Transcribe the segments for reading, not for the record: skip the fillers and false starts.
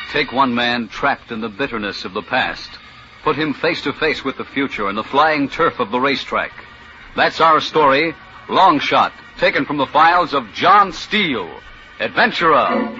Take one man trapped in the bitterness of the past. Put him face to face with the future and the flying turf of the racetrack. That's our story, Long Shot, taken from the files of John Steele, adventurer.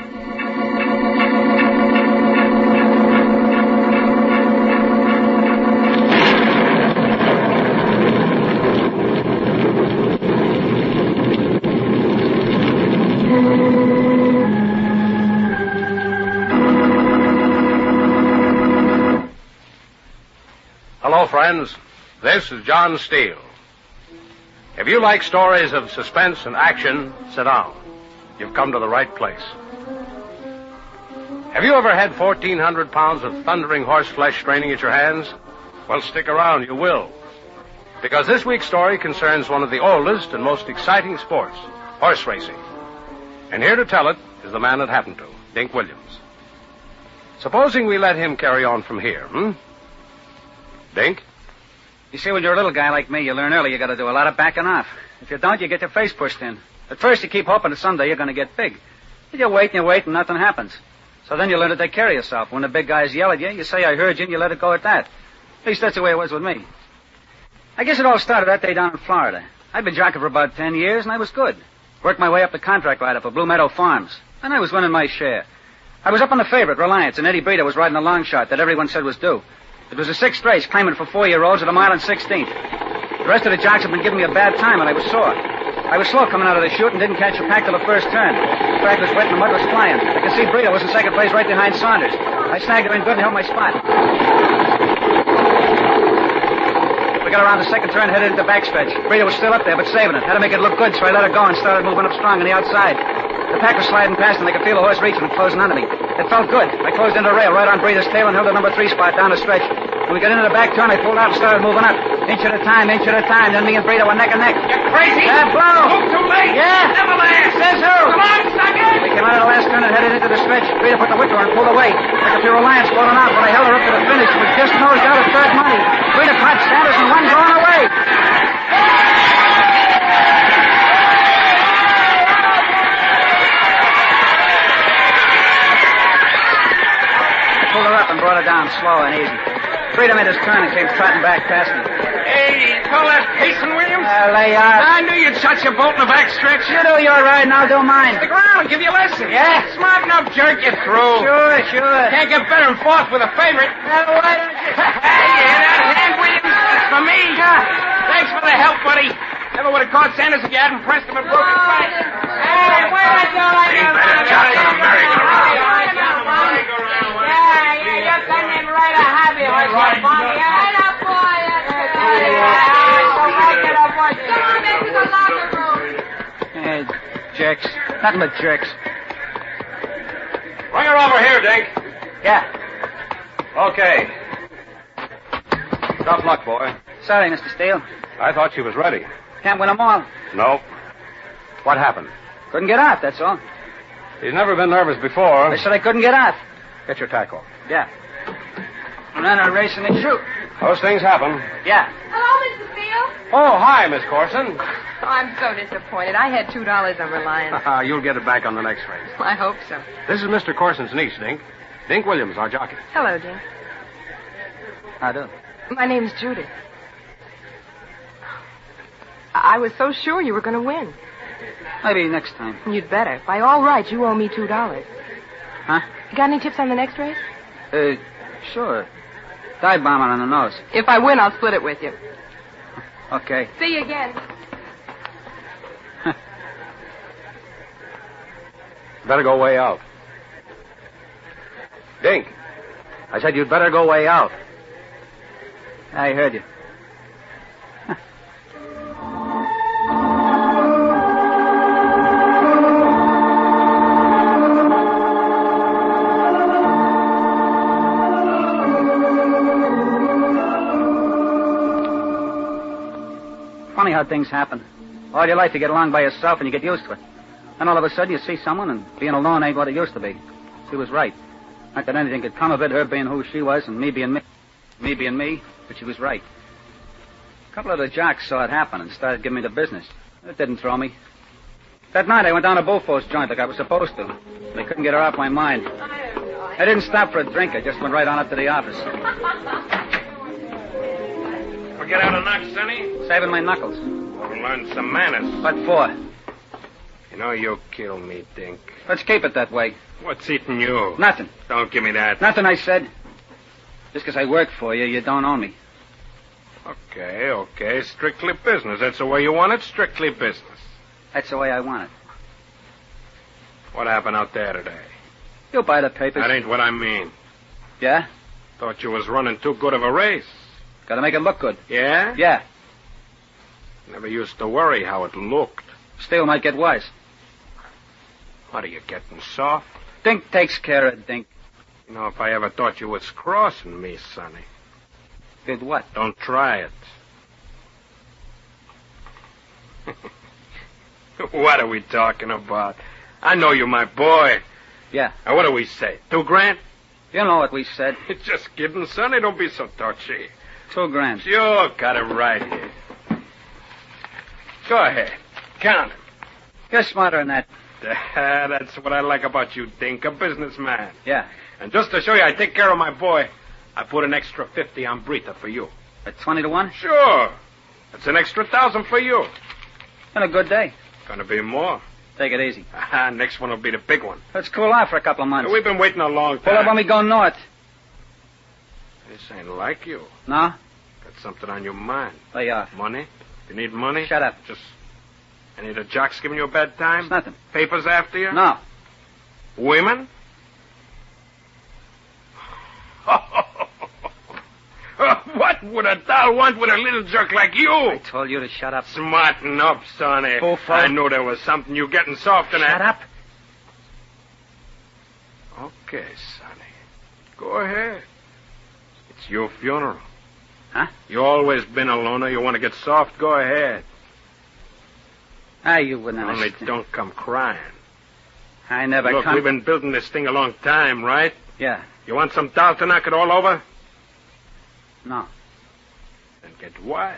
Hello, friends. This is John Steele. If you like stories of suspense and action, sit down. You've come to the right place. Have you ever had 1,400 pounds of thundering horse flesh straining at your hands? Well, stick around, you will. Because this week's story concerns one of the oldest and most exciting sports, horse racing. And here to tell it is the man it happened to, Dink Williams. Supposing we let him carry on from here, Dink? You see, when you're a little guy like me, you learn early you got to do a lot of backing off. If you don't, you get your face pushed in. At first, you keep hoping that someday you're going to get big. You wait and nothing happens. So then you learn to take care of yourself. When the big guys yell at you, you say, I heard you, and you let it go at that. At least that's the way it was with me. I guess it all started that day down in Florida. I'd been jockeying for about 10 years, and I was good. Worked my way up the contract rider for Blue Meadow Farms, and I was winning my share. I was up on the favorite, Reliance, and Eddie Breeder was riding a long shot that everyone said was due. It was a sixth race, claiming for 4-year-olds at a mile and 16th. The rest of the jocks had been giving me a bad time, and I was sore. I was slow coming out of the chute and didn't catch the pack till the first turn. The track was wet and the mud was flying. I could see Breeder was in second place right behind Saunders. I snagged him in good and held my spot. We got around the second turn, headed into the backstretch. Breeder was still up there, but saving it. Had to make it look good, so I let her go and started moving up strong on the outside. The pack was sliding past, and I could feel the horse reaching and closing onto me. It felt good. I closed into the rail right on Breeder's tail and held the number 3 spot down the stretch. When we got into the back turn, I pulled out and started moving up. Inch at a time. Then me and Breeder were neck and neck. You're crazy! Blow! Move too late! Yeah! Never last! Says who? Come on, sucker! We came out of the last turn and headed into the stretch. Breeder put the whip on and pulled away. I could see Reliance floating out, but I held her up to the finish. We just nosed out at third money. Breeder caught Sanders and one going away. Pulled her up and brought her down slow and easy. Breeder made his turn and came trotting back past me. Hey, you call that pacing, Williams? Lay out. I knew you'd shut your bolt in the back stretch. You do your ride and I'll do mine. Stick around, give you a lesson. Yeah? Smart enough, jerk, you're through. Sure. Can't get better than fourth with a favorite. Why don't you... Hey, you hear that hand, Williams? That's for me. Thanks for the help, buddy. Never would have caught Sanders if you hadn't pressed him and broken his back. Hey, where is all right? Ain't better jockey than a merry-go-round. You're coming in right a hobby horse, you Bonnie. Right up, boy. Come on into the locker room. Jerks. Nothing but jerks. Bring her over here, Dink. Yeah. Okay. Tough luck, boy. Sorry, Mr. Steele. I thought she was ready. Can't win them all. No. What happened? Couldn't get out, that's all. She's never been nervous before. They said I couldn't get out. Get your tackle. Yeah. And then I race and they shoot. Those things happen. Yeah. Hello, Mr. Steele. Oh, hi, Miss Corson. Oh, I'm so disappointed. I had $2 on Reliance. You'll get it back on the next race. I hope so. This is Mr. Corson's niece, Dink. Dink Williams, our jockey. Hello, Dink. I do. My name's Judy. I was so sure you were going to win. Maybe next time. You'd better. By all rights, you owe me $2. Huh? You got any tips on the next race? Sure. Dive bomber on the nose. If I win, I'll split it with you. Okay. See you again. Better go way out. Dink, I said you'd better go way out. I heard you. Funny how things happen. All your life you get along by yourself and you get used to it. Then all of a sudden you see someone and being alone ain't what it used to be. She was right. Not that anything could come of it, her being who she was and me being me. Me being me, but she was right. A couple of the jocks saw it happen and started giving me the business. It didn't throw me. That night I went down to Bullfo's joint like I was supposed to. They couldn't get her off my mind. I didn't stop for a drink. I just went right on up to the office. Forget how to knock, Sonny? Saving my knuckles. We'll learn some manners. What for? You know, you'll kill me, Dink. Let's keep it that way. What's eating you? Nothing. Don't give me that. Nothing, I said. Just because I work for you, you don't own me. Okay. Strictly business. That's the way you want it? Strictly business. That's the way I want it. What happened out there today? You'll buy the papers. That ain't what I mean. Yeah? Thought you was running too good of a race. Gotta make it look good. Yeah? Yeah. Never used to worry how it looked. Still might get wise. What, are you getting soft? Dink takes care of Dink. You know, if I ever thought you was crossing me, Sonny. Did what? Don't try it. What are we talking about? I know you're my boy. Yeah. Now, what do we say? $2,000? You know what we said. Just kidding, Sonny. Don't be so touchy. $2,000. Sure, got it right here. Go ahead. Count 'em. You're smarter than that. That's what I like about you, Dink, a businessman. Yeah. And just to show you I take care of my boy, I put an extra 50 on Brita for you. At 20 to 1? Sure. That's an extra 1,000 for you. Been a good day. Gonna be more. Take it easy. Next one will be the big one. Let's cool off for a couple of months. We've been waiting a long Pull up when time. we go north. This ain't like you. No? Got something on your mind. Lay off. Money? You need money? Shut up. Just any of the jocks giving you a bad time? It's nothing. Papers after you? No. Women? What would a doll want with a little jerk like you? I told you to shut up. Smarten up, Sonny. Bullfrog. I knew there was something you getting soft in that. Shut up. Okay, Sonny. Go ahead. It's your funeral. Huh? You always been a loner. You want to get soft? Go ahead. You wouldn't Only understand. don't come crying. I never Look, come. we've been building this thing a long time, right? Yeah. You want some doll to knock it all over? No. Then get wise.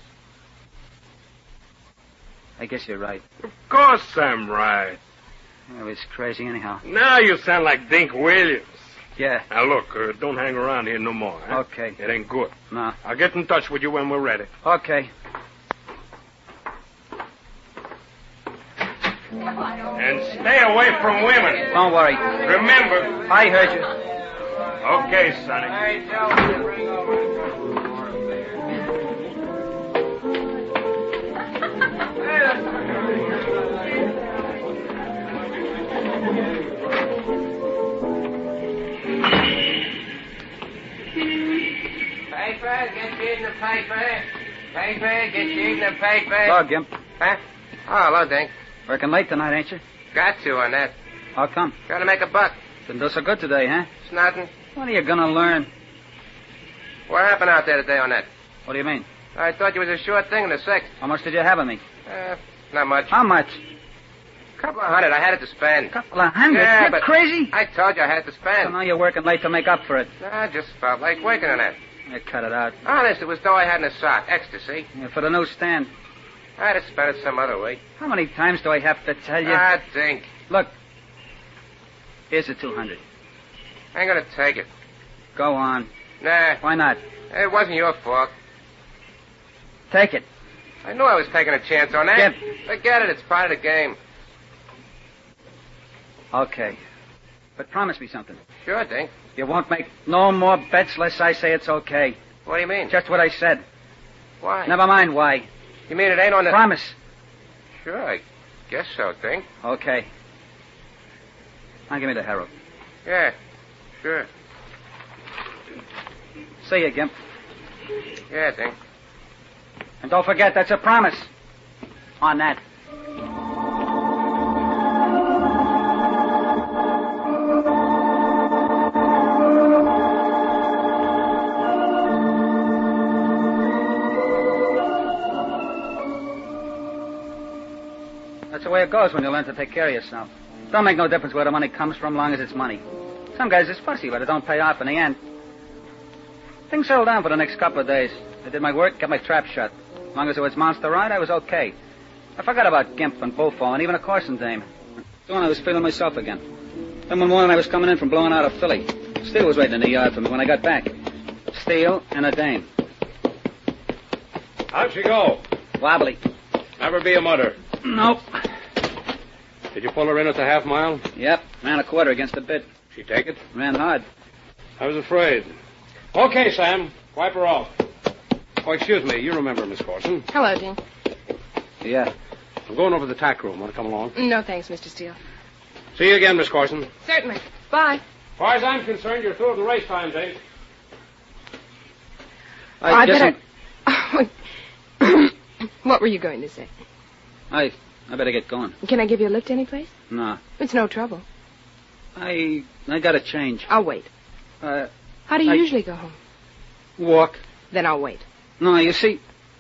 I guess you're right. Of course I'm right. It was crazy anyhow. Now you sound like Dink Williams. Yeah. Now, look, don't hang around here no more. Huh? Okay. It ain't good. No. I'll get in touch with you when we're ready. Okay. And stay away from women. Don't worry. Remember. I heard you. Okay, Sonny. Paper, get you in the paper. Paper, get you in the paper. Hello, Gimp. Huh? Oh, hello, Dink. Working late tonight, ain't you? Got to on that. How come? Trying to make a buck. Didn't do so good today, huh? It's nothing. When are you gonna learn? What happened out there today on that? What do you mean? I thought you was a sure thing in the sixth. How much did you have of me? Not much. How much? Couple of hundred. I had it to spend. Couple of hundred? Yeah, You're but crazy? I told you I had it to So spend. now you're working late to make up for it. I just felt like working on that. You cut it out. Honest, it was dough I had in a sock. Ecstasy. Yeah, for the new stand. I'd have spent it some other way. How many times do I have to tell you? Dink. Look. Here's the 200. I ain't gonna take it. Go on. Nah, Why not? it wasn't your fault. Take it. I knew I was taking a chance on that. Forget it. It's part of the game. Okay. But promise me something. Sure, Dink. You won't make no more bets unless I say it's okay. What do you mean? Just what I said. Why? Never mind why. You mean it ain't on the... Promise. Sure, I guess so, Dink. Okay. Now give me the Herald. Yeah, sure. See you, Gimp. Yeah, Dink. And don't forget, that's a promise. On that. That's the way it goes when you learn to take care of yourself. Don't make no difference where the money comes from, long as it's money. Some guys is fussy, but it don't pay off in the end. Things settled down for the next couple of days. I did my work, got my trap shut. As long as it was Monster Ride, I was okay. I forgot about Gimp and Bullfall and even a Carson dame. Soon I was feeling myself again. Then one morning I was coming in from blowing out a filly. Steele was waiting in the yard for me when I got back. Steele and a dame. How'd she go? Wobbly. Never be a mutter. Nope. Did you pull her in at the half mile? Yep. Ran a quarter against the bit. She take it? Ran hard. I was afraid. Okay, Sam. Wipe her off. Oh, excuse me. You remember Miss Corson. Hello, Dean. Yeah. I'm going over to the tack room. Want to come along? No, thanks, Mr. Steele. See you again, Miss Corson. Certainly. Bye. As far as I'm concerned, you're through with the race times, eh? I guess better... What were you going to say? I better get going. Can I give you a lift anyplace? No. It's no trouble. I gotta change. I'll wait. How do you usually go home? Walk. Then I'll wait. No, you see...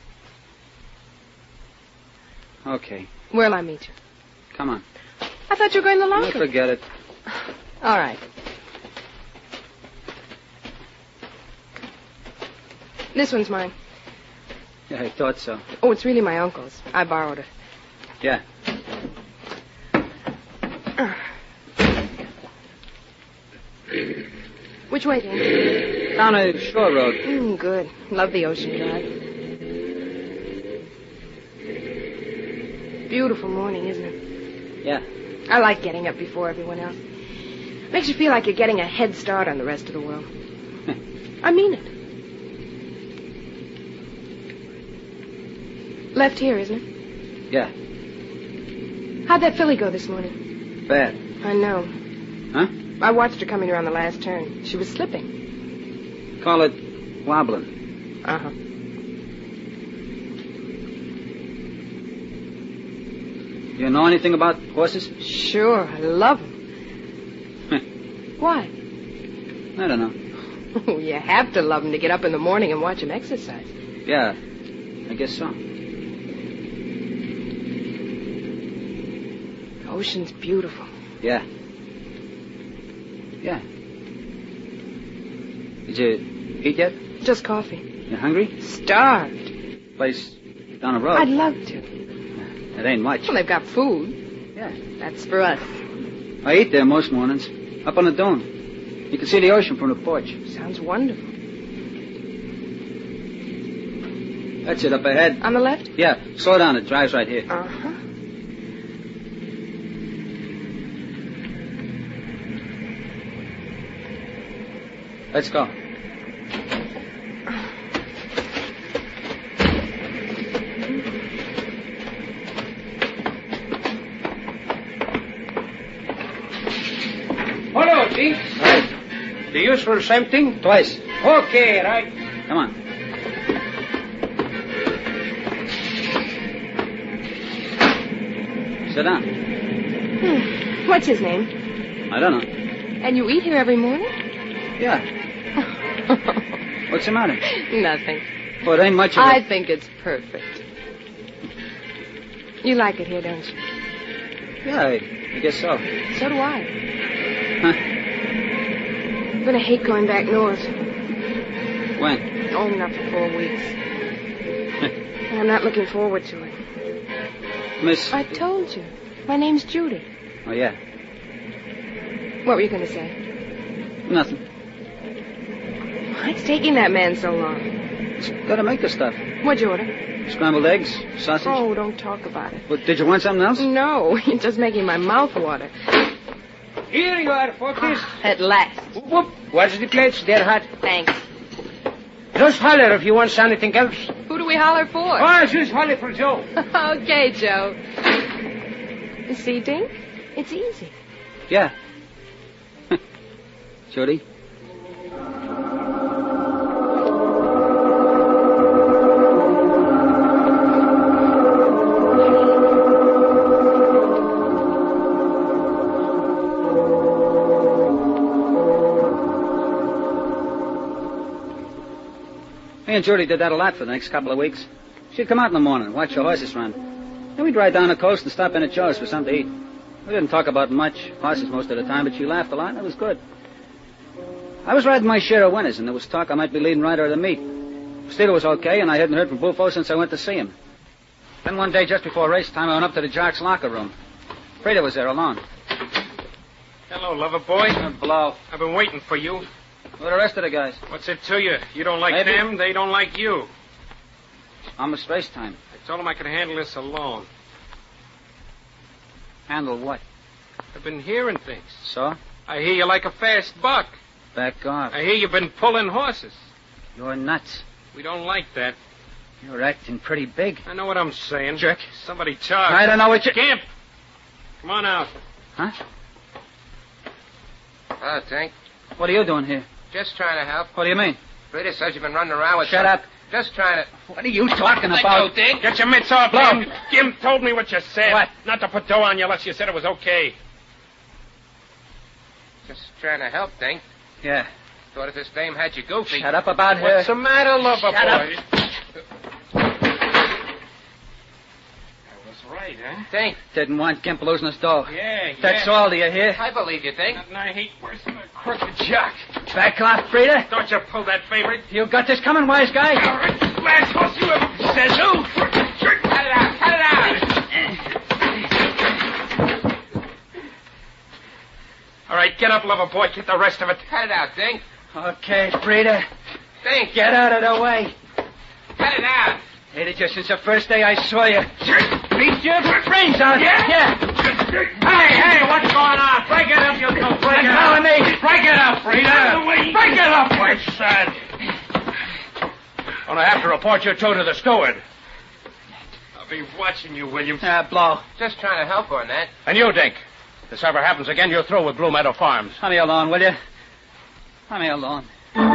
Okay. Where'll I meet you? Come on. I thought you were going to the locker. Forget it. All right. This one's mine. Yeah, I thought so. Oh, it's really my uncle's. I borrowed it. Yeah. Which way, Dean? Down a shore road. Good. Love the ocean drive. Beautiful morning, isn't it? Yeah. I like getting up before everyone else. Makes you feel like you're getting a head start on the rest of the world. I mean it. Left here, isn't it? Yeah. How'd that filly go this morning? Bad. I know. Huh? I watched her coming around the last turn. She was slipping. Call it wobbling. Uh-huh. You know anything about horses? Sure, I love them. Why? I don't know. You have to love them to get up in the morning and watch them exercise. Yeah, I guess so. The ocean's beautiful. Yeah. Yeah. Did you eat yet? Just coffee. You hungry? Starved. Place down the road. I'd love to. It ain't much. Well, they've got food. Yeah. That's for us. I eat there most mornings. Up on the dune. You can see the ocean from the porch. Sounds wonderful. That's it, up ahead. On the left? Yeah, slow down. It drives right here. Uh-huh. Let's go. Hello, Chief. Right. Do you use for the same thing? Twice. Okay, right. Come on. Sit down. What's his name? I don't know. And you eat here every morning? Yeah. What's the matter? Nothing. Well, it ain't much of I it. think it's perfect. You like it here, don't you? Yeah, I guess so. So do I. Huh? I'm going to hate going back north. When? Oh, not for 4 weeks. And I'm not looking forward to it. Miss... I told you. My name's Judy. Oh, yeah. What were you going to say? Nothing. Why's taking that man so long? It's gotta make the stuff. What'd you order? Scrambled eggs, sausage. Oh, don't talk about it. Well, did you want something else? No, you're just making my mouth water. Here you are, Fortis. At last. Whoop. What's the place, dear heart? Thanks. Just holler if you want anything else. Who do we holler for? Oh, just holler for Joe. Okay, Joe. See, Dink? It's easy. Yeah. Judy? Me and Judy did that a lot for the next couple of weeks. She'd come out in the morning and watch the horses run. Then we'd ride down the coast and stop in at Joe's for something to eat. We didn't talk about much, horses most of the time, but she laughed a lot, and it was good. I was riding my share of winners, and there was talk I might be leading rider of the meet. Steele was okay, and I hadn't heard from Bufo since I went to see him. Then one day, just before race time, I went up to the jock's locker room. Freda was there alone. Hello, lover boy. Blow. I've been waiting for you. Who are the rest of the guys? What's it to you? You don't like Maybe. them, they don't like you. I'm a space time. I told them I could handle this alone. Handle what? I've been hearing things. So? I hear you like a fast buck. Back off. I hear you've been pulling horses. You're nuts. We don't like that. You're acting pretty big. I know what I'm saying. Jerk. Somebody talk. I don't know what you... Gimp! Come on out. Huh? Hello, Tank. What are you doing here? Just trying to help. What do you mean? Rita says you've been running around with Shut some- up. Just trying to... What are you talking about? Tank. Get your mitts off, Blow. Gimp. Gimp told me what you said. What? Not to put dough on you unless you said it was okay. Just trying to help, Tank. Yeah. Thought if this dame had you goofy... Shut up about her. What's the matter, lover Shut boy? up. I was right, huh? Tank, Didn't want Gimp losing his dough. Yeah, That's all, do you hear? I believe you, Tank. Nothing I hate worse than a crooked jock. Back off, Frida. Don't you pull that favorite. You got this coming, wise guy? All right, last horse you ever said who? Cut it out! Cut it out! All right, get up, lover boy. Get the rest of it. Cut it out, Tank. Okay, Frida. Tank, Get out of the way. cut it out! Hated you since the first day I saw you. Beat your brains out. Yeah. Hey, what's going on? Break it up, you two. Break it up. Me. Break it up, Frida. Break it up, my son. Gonna have to report you two to the steward. I'll be watching you, Williams. Blow. Just trying to help on that. And you, Dink. If this ever happens again, you're through with Blue Meadow Farms. Leave me alone, will you? Leave me alone.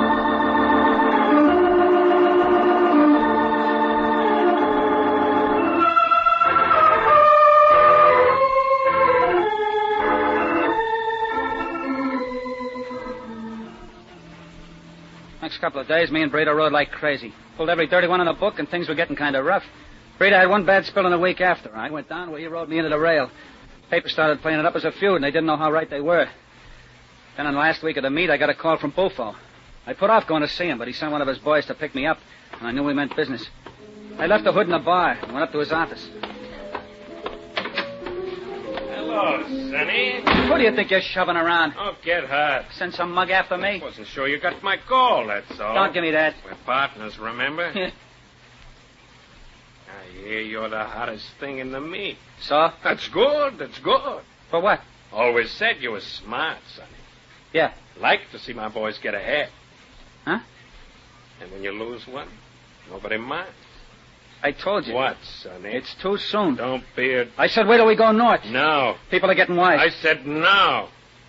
Next couple of days, me and Breda rode like crazy. Pulled every dirty one in the book, and things were getting kind of rough. Breda had one bad spill in the week after. I went down where he rode me into the rail. Papers started playing it up as a feud, and they didn't know how right they were. Then in the last week of the meet, I got a call from Bufo. I put off going to see him, but he sent one of his boys to pick me up, and I knew we meant business. I left the hood in the bar and went up to his office. Hello, Sonny. Who do you think you're shoving around? Don't get hurt. Send some mug after me? Wasn't sure you got my call, that's all. Don't give me that. We're partners, remember? I hear you're the hottest thing in the meet. So? That's good, that's good. For what? Always said you was smart, Sonny. Yeah. Like to see my boys get ahead. Huh? And when you lose one, nobody minds. I told you. What, Sonny? It's too soon. Don't be a... I said wait till we go north. No. People are getting wise. I said no.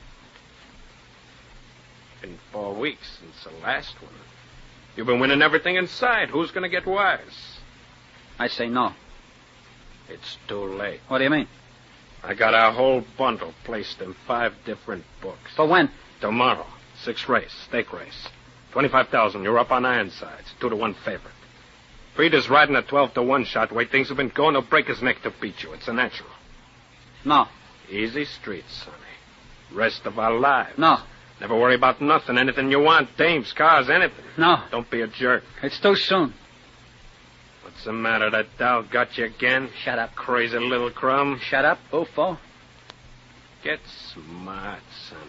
Been 4 weeks since the last one. You've been winning everything in sight. Who's going to get wise? I say no. It's too late. What do you mean? I got our whole bundle placed in 5 different books. For when? Tomorrow. 6 race, stake race. 25,000. You're up on Ironsides. 2-1 favorite. Frida's riding a 12-1 shot. The way things have been going, he'll break his neck to beat you. It's a natural. No. Easy streets, Sonny. Rest of our lives. No. Never worry about nothing. Anything you want. Dames, cars, anything. No. Don't be a jerk. It's too soon. What's the matter? That doll got you again? Shut up. Crazy little crumb. Shut up, Bufo. Get smart, Sonny.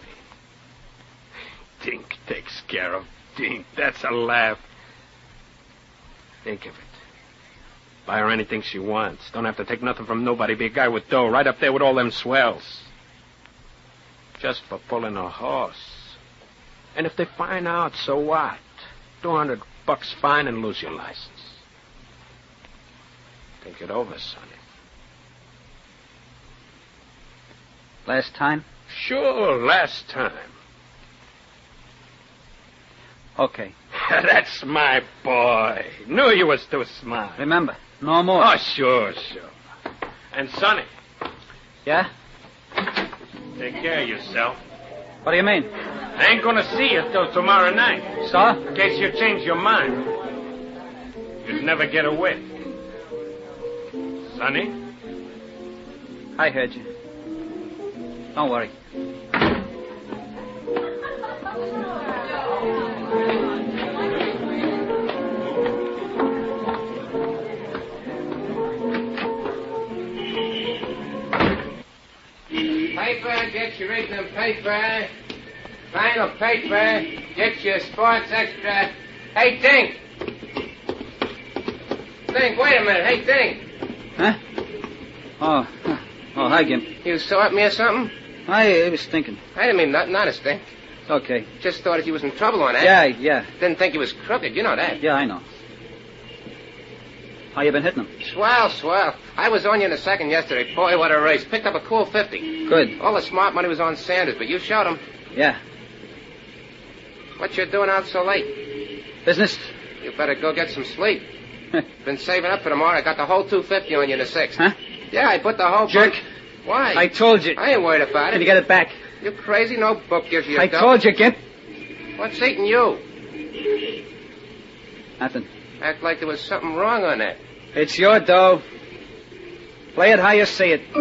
Dink takes care of Dink. That's a laugh. Think of it. Buy her anything she wants. Don't have to take nothing from nobody. Be a guy with dough right up there with all them swells. Just for pulling a horse. And if they find out, so what? $200 fine and lose your license. Think it over, Sonny. Last time? Sure, last time. Okay. That's my boy. Knew you was too smart. Remember, no more. Oh, sure. And, Sonny, Yeah? take care of yourself. What do you mean? I ain't gonna see you till tomorrow night. So? In case you change your mind. You'd never get away. Sonny? I heard you. Don't worry. Paper, get your Regnum paper. Final paper, get your Sports Extra. Hey, Dink. Dink, wait a minute. Hey, Dink. Huh? Oh, hi, Gimp. You saw at me or something? I was thinking. I didn't mean nothing, honest, Dink. It's okay. Just thought if you was in trouble on that. Yeah. Didn't think you was crooked, you know that. Yeah, I know. How you been hitting them? Swell. I was on you in a second yesterday. Boy, what a race. Picked up a cool 50. Good. All the smart money was on Sanders, but you showed him. Yeah. What you doing out so late? Business? You better go get some sleep. Been saving up for tomorrow. I got the whole 250 on you in the sixth. Huh? Yeah, I put the whole... Jerk. Why? I told you. I ain't worried about it. Can you get it back? You crazy? No book gives you a I dope. told you, Gimp. What's eating you? Nothing. Act like there was something wrong on that. It's your dough. Play it how you see it.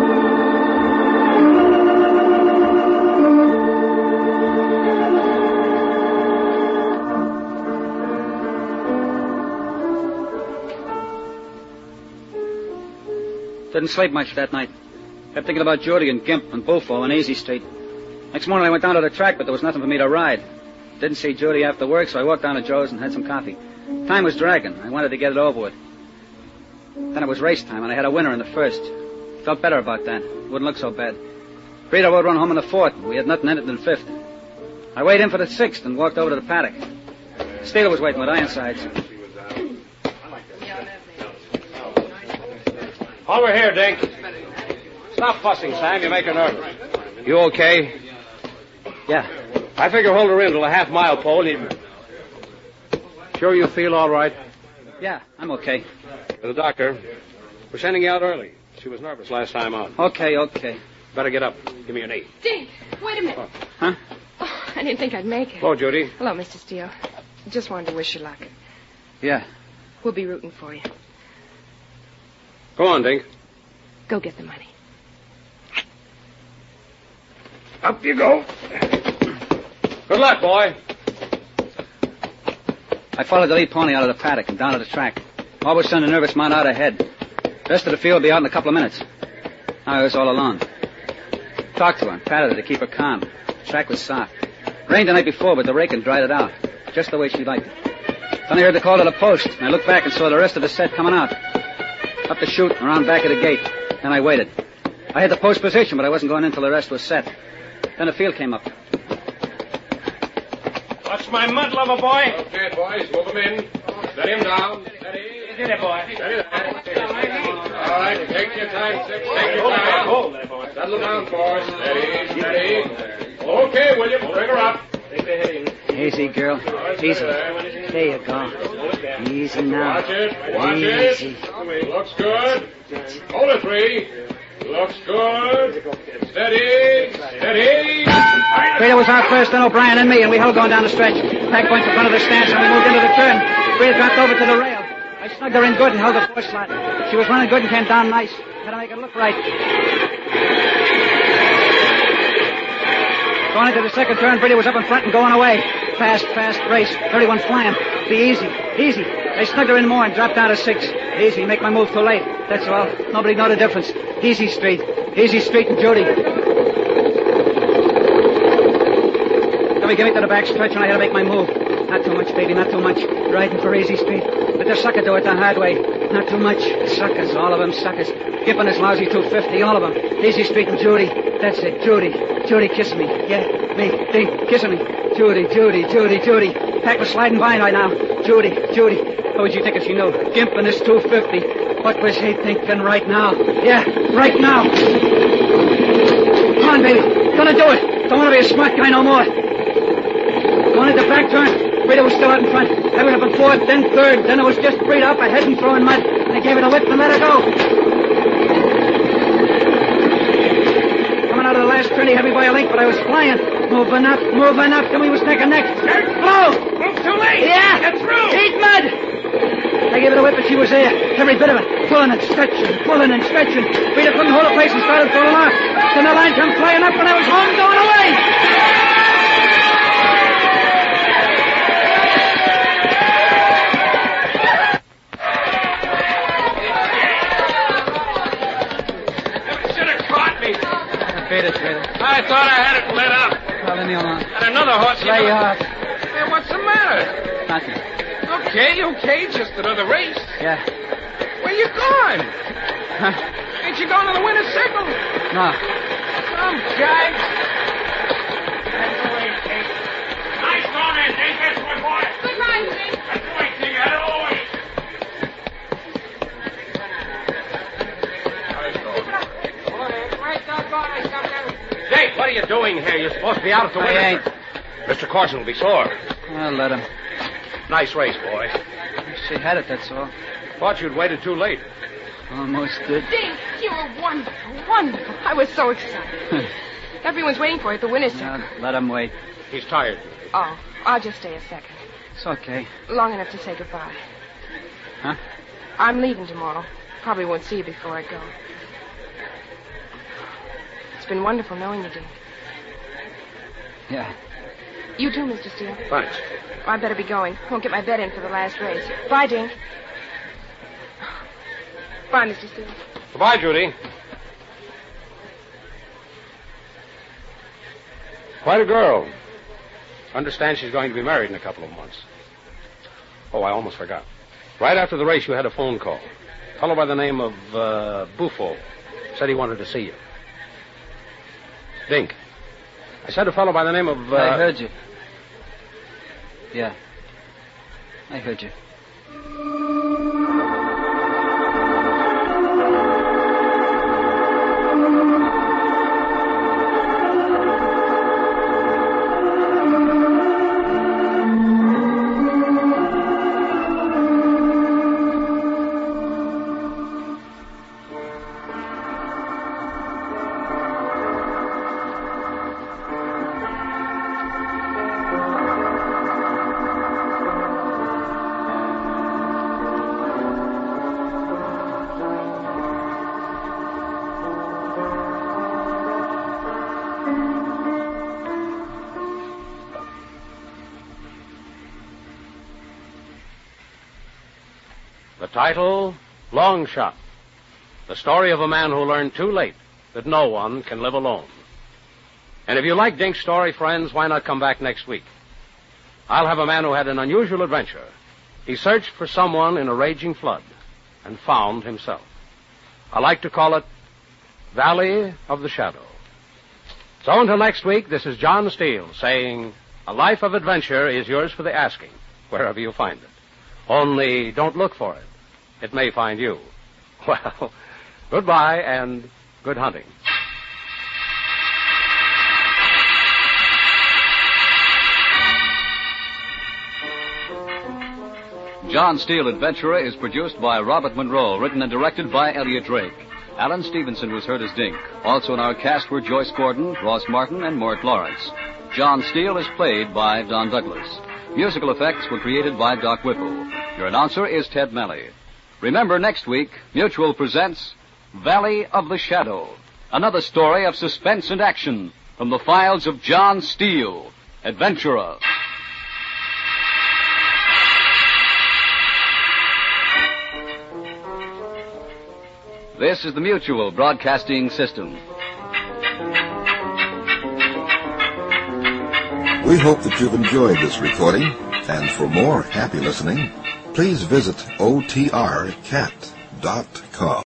Didn't sleep much that night. Kept thinking about Judy and Gimp and Bullfo and Easy Street. Next morning I went down to the track, but there was nothing for me to ride. Didn't see Judy after work, so I walked down to Joe's and had some coffee. Time was dragging. I wanted to get it over with. Then it was race time, and I had a winner in the first. Felt better about that. Wouldn't look so bad. Brito would run home in the fourth, and we had nothing in it in the fifth. I weighed in for the sixth and walked over to the paddock. Steele was waiting with Ironsides. Over here, Dink. Stop fussing, Sam. You make her nervous. You okay? Yeah. I figure hold her in till a half-mile pole. Sure you feel all right? Yeah, I'm okay. The doctor. We're sending you out early. She was nervous last time out. Okay. Better get up. Give me your knee. Dink, wait a minute. Huh? Oh, I didn't think I'd make it. Hello, Judy. Hello, Mr. Steele. Just wanted to wish you luck. Yeah. We'll be rooting for you. Go on, Dink. Go get the money. Up you go. Good luck, boy. I followed the lead pony out of the paddock and down to the track. Always sent a nervous man out ahead. The rest of the field will be out in a couple of minutes. Now I was all alone. Talked to her, patted her to keep her calm. The track was soft. Rained the night before, but the raking dried it out. Just the way she liked it. Then I heard the call to the post, and I looked back and saw the rest of the set coming out. Up the chute, around back of the gate. Then I waited. I had the post position, but I wasn't going in till the rest was set. Then the field came up. Watch my mud, lover boy. Okay, boys, move him in. Steady him down. Steady. Get it, boy. Steady there. All right, take your time, Six. Take your time. Hold there, boy. Settle down, boys. Steady. Okay, William, bring her up. Easy, girl. Easy. There you go. Easy now. Watch it. Easy. Looks good. Hold it, 3. Looks good. Steady. Brito was out first, then O'Brien and me, and we held going down the stretch. Pack points in front of the stance, and we moved into the turn. Brito dropped over to the rail. I snugged her in good and held the four slot. She was running good and came down nice. Had to make it look right. Going into the second turn, Brito was up in front and going away. Fast race. 31 flying. Be easy. I snugged her in more and dropped down to 6. Easy, make my move too late. That's all. Nobody know the difference. Easy Street and Judy. Then we get me to the back stretch and I had to make my move. Not too much, baby, not too much. Riding for Easy Street. But the sucker do it the hard way. Not too much. Suckers, all of them suckers. Gipping his lousy 250, all of them. Easy Street and Judy. That's it, Judy. Judy kissing me. Yeah, me, Dink, kissing me. Judy. Pack was sliding by right now. Judy. What would you think if she knew? Gimp in his 250. What was he thinking right now? Yeah, right now. Come on, baby. Gonna do it. Don't want to be a smart guy no more. Going into back turn. Brito was still out in front. I went up in fourth, then third. Then it was just Brito up ahead and throwing mud. I gave it a whip and let her go. Coming out of the last turn, he had me by a length, but I was flying. Moving up. Then we was neck and neck. Blow! Move too late. Yeah! Get through. Eat mud! I gave it a whip and she was there. Every bit of it. Pulling and stretching. Brito couldn't hold a place and started falling off. Then the line come flying up and I was home going away. it, Trader. I thought I had it lit up. Well, leave me alone. And another horse. Lay off. Hey, what's the matter? Nothing. Okay, just another race. Yeah. Where you going? Huh? Ain't you going to the winner's circle? No. Some guy. That's the way, Kate. Nice going in, Dink. That's my boy. Good night, Dink. That's the way, Dink. Out of the way. Dink, what are you doing here? You're supposed to be out at the winner's I ain't. circle. Mr. Carson will be sore. I'll let him. Nice race, boy. She had it, that's all. Thought you'd waited too late. Almost did. Dink, you were wonderful, wonderful. I was so excited. Everyone's waiting for you at the winner's circle. Now, let him wait. He's tired. Oh, I'll just stay a second. It's okay. Long enough to say goodbye. Huh? I'm leaving tomorrow. Probably won't see you before I go. It's been wonderful knowing you, Dink. Yeah. You too, Mr. Steele. Thanks. I better be going. Won't get my bed in for the last race. Bye, Dink. Bye, Mr. Steele. Goodbye, Judy. Quite a girl. Understand she's going to be married in a couple of months. Oh, I almost forgot. Right after the race, you had a phone call. A fellow by the name of Buffo said he wanted to see you. Dink. I said a fellow by the name of... I heard you. Yeah. I heard you. The title, Long Shot. The story of a man who learned too late that no one can live alone. And if you like Dink's story, friends, why not come back next week? I'll have a man who had an unusual adventure. He searched for someone in a raging flood and found himself. I like to call it Valley of the Shadow. So until next week, this is John Steele saying, a life of adventure is yours for the asking, wherever you find it. Only don't look for it. It may find you. Well, goodbye and good hunting. John Steele Adventurer is produced by Robert Monroe, written and directed by Elliot Drake. Alan Stevenson was heard as Dink. Also in our cast were Joyce Gordon, Ross Martin, and Mort Lawrence. John Steele is played by Don Douglas. Musical effects were created by Doc Whipple. Your announcer is Ted Malley. Remember, next week, Mutual presents Valley of the Shadow, another story of suspense and action from the files of John Steele, Adventurer. This is the Mutual Broadcasting System. We hope that you've enjoyed this recording, and for more happy listening, please visit otrcat.com.